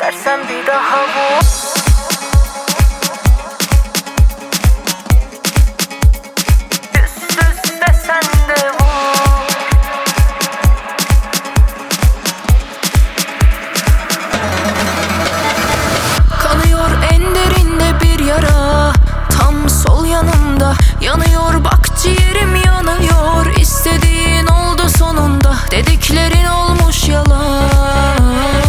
İstersen bir daha vur. Üst üste sen de vur. Kanıyor en derinde bir yara, tam sol yanımda. Yanıyor bak ciğerim yanıyor. İstediğin oldu sonunda, dediklerin olmuş yalan.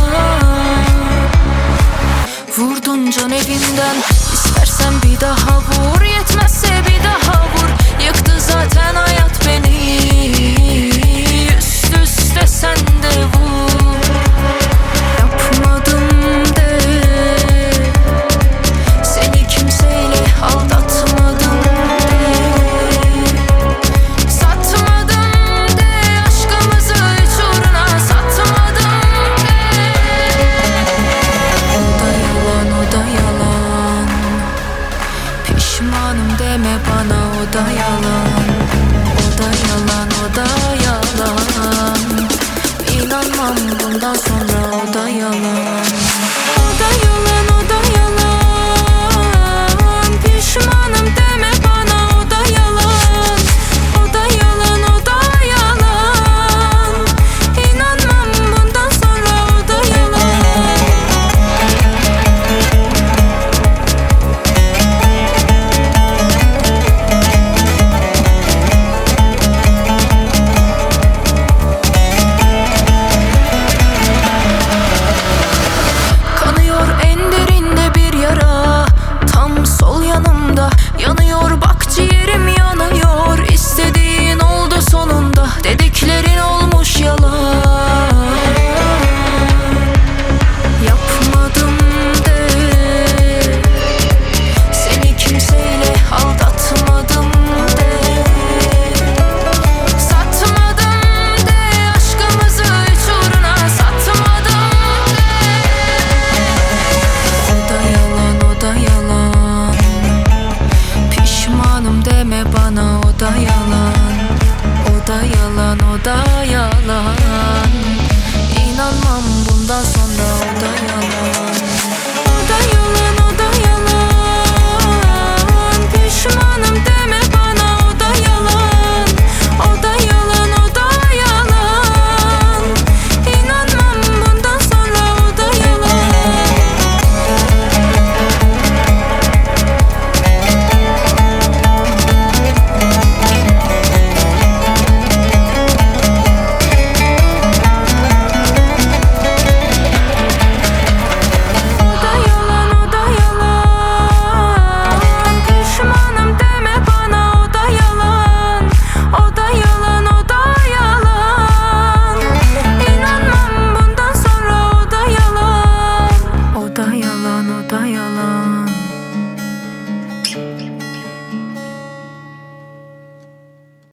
Vurdun can evinden, istersen bir daha vur. Yetmezse bir daha vur. Yıktı zaten hayat beni. Üst üste sen de vur. Yapmadım de, seni kimseyle aldatmadım de. Satmadım de, aşkımızı hiç uğruna satmadım de. O da yalan, o da yalan. Pişmanım deme bana, o da yalan. O da yalan, o da yalan. İnanmam bundan sonra, o da yalan. O da yalan, o da yalan. Pişmanım deme bana, o da yalan. O da yalan, o da yalan. İnanmam bundan sonra, o da yalan. Kanıyor en derinde bir yara, tam sol yanımda. Yanıyor bak ciğerim yanıyor. İstediğin oldu sonunda, dediklerin olmuş yalan. Yapmadım de, seni kimseyle aldatmadım de. Satmadım de, aşkımızı hiç uğruna satmadım de. O da yalan, o da yalan. Pişmanım deme bana, o da yalan. O da yalan, o da yalan. İnanmam bundan sonra, o da yalan. O da yalan, o da yalan. Pişmanım deme bana, o da yalan. O da yalan, o da yalan. İnanmam bundan sonra, o da yalan. O da yalan, o da yalan. Pişmanım deme bana, o da yalan. O da yalan, o da yalan. İnanmam bundan sonra, o da yalan. O da yalan, o da yalan.